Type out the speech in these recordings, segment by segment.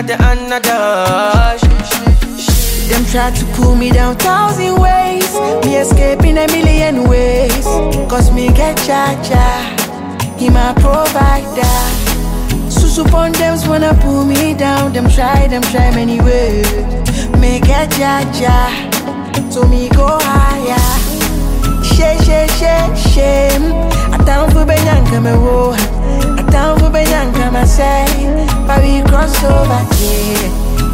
got the another. Them try to pull me down 1,000 ways. Me escaping a million ways. Cause me get cha-cha. He my provider. Susu pon them wanna pull me down. Them try many ways. Me get cha-cha. So me go higher. Shame. I down for Benyanka me wo. I down for Benyanka me say. But we cross over, yeah.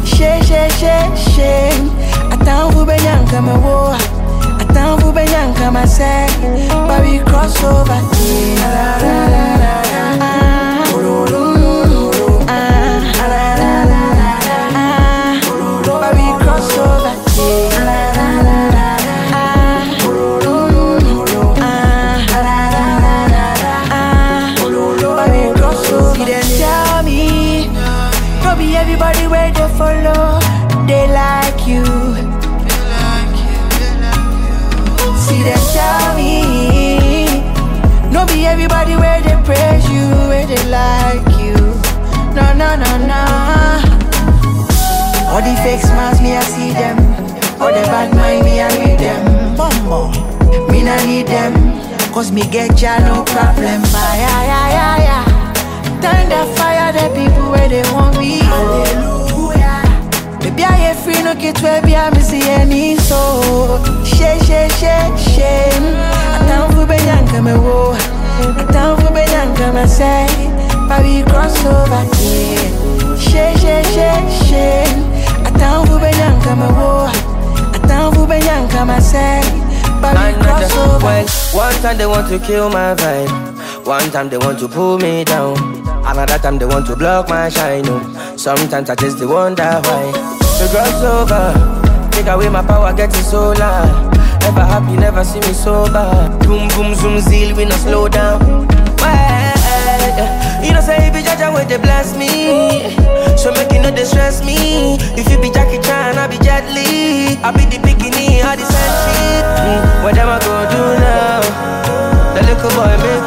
Shame. I down for Benyanka me wo. I down for Benyanka me say. But we cross over, yeah. But we cross over, everybody where they follow, they like you. See them tell me, no be everybody where they praise you, where they like you. No. All the fake smiles, me I see them. All the bad mind, me I read them. Bumbo, me not need them. Cause me get ya no problem. Yeah. Turn the fire, the people where they want me. Hallelujah. Baby, I ain't free, no get where be, I'm see any so. Shame. I down for Benyanka me wo. I down for Benyanka me say. But we cross over, yeah. Shame. I down for Benyanka me wo. I down for Benyanka me say. But we cross over. Well, one time they want to kill my vibe. One time they want to pull me down. Another time they want to block my shine. Sometimes I just they wonder why. So cross over, take away my power, getting so loud. Never happy, never see me sober. Boom, zoom, zeal, we no slow down. Well, you know say if you judge way they bless me. So make you know they stress me. If you be Jackie Chan, I be Jet Li. I be the bikini, all the sand shit. What am I gonna do now? The little boy make